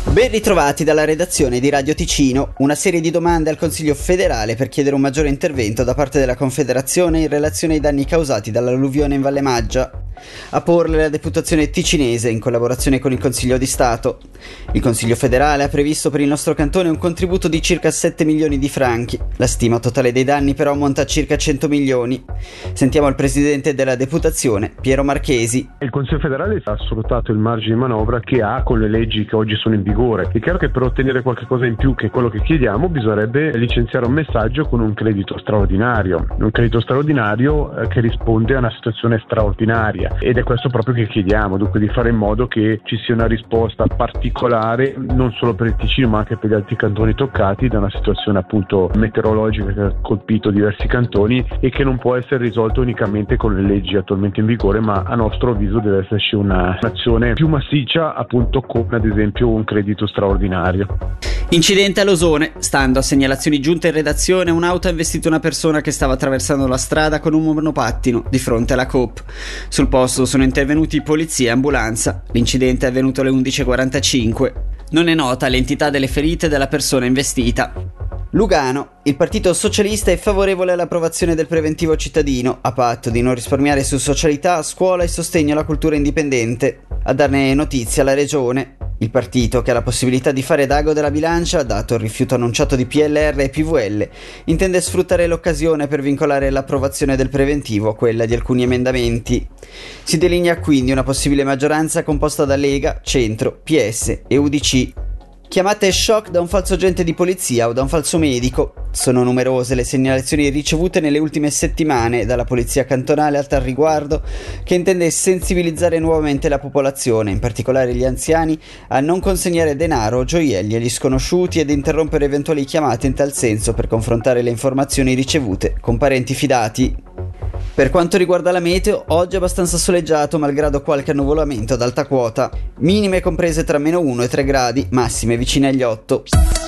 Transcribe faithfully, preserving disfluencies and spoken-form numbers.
Ben ritrovati dalla redazione di Radio Ticino, una serie di domande al Consiglio federale per chiedere un maggiore intervento da parte della Confederazione in relazione ai danni causati dall'alluvione in Valle Maggia. A porle la Deputazione ticinese in collaborazione con il Consiglio di Stato. Il Consiglio federale ha previsto per il nostro cantone un contributo di circa sette milioni di franchi. La stima totale dei danni però ammonta a circa cento milioni. Sentiamo il presidente della Deputazione, Piero Marchesi. Il Consiglio federale ha sfruttato il margine di manovra che ha con le leggi che oggi sono in vigore. È chiaro che per ottenere qualcosa in più che quello che chiediamo bisognerebbe licenziare un messaggio con un credito straordinario. Un credito straordinario eh, che risponde a una situazione straordinaria. Ed è questo proprio che chiediamo, dunque di fare in modo che ci sia una risposta particolare non solo per il Ticino ma anche per gli altri cantoni toccati da una situazione appunto meteorologica che ha colpito diversi cantoni e che non può essere risolto unicamente con le leggi attualmente in vigore, ma a nostro avviso deve esserci una, un'azione più massiccia appunto con ad esempio un credito straordinario. Incidente all'Osone. Stando a segnalazioni giunte in redazione, un'auto ha investito una persona che stava attraversando la strada con un monopattino di fronte alla Coop. Sul posto sono intervenuti polizia e ambulanza. L'incidente è avvenuto alle undici e quarantacinque. Non è nota l'entità delle ferite della persona investita. Lugano. Il Partito Socialista è favorevole all'approvazione del preventivo cittadino, a patto di non risparmiare su socialità, scuola e sostegno alla cultura indipendente. A darne notizia la Regione. Il partito, che ha la possibilità di fare d'ago della bilancia, dato il rifiuto annunciato di P L R e P V L, intende sfruttare l'occasione per vincolare l'approvazione del preventivo a quella di alcuni emendamenti. Si delinea quindi una possibile maggioranza composta da Lega, Centro, P S e U D C. Chiamate shock da un falso agente di polizia o da un falso medico. Sono numerose le segnalazioni ricevute nelle ultime settimane dalla polizia cantonale a tal riguardo, che intende sensibilizzare nuovamente la popolazione, in particolare gli anziani, a non consegnare denaro o gioielli agli sconosciuti ed interrompere eventuali chiamate in tal senso per confrontare le informazioni ricevute con parenti fidati. Per quanto riguarda la meteo, oggi è abbastanza soleggiato malgrado qualche annuvolamento ad alta quota. Minime comprese tra meno uno e tre gradi, massime vicine agli otto.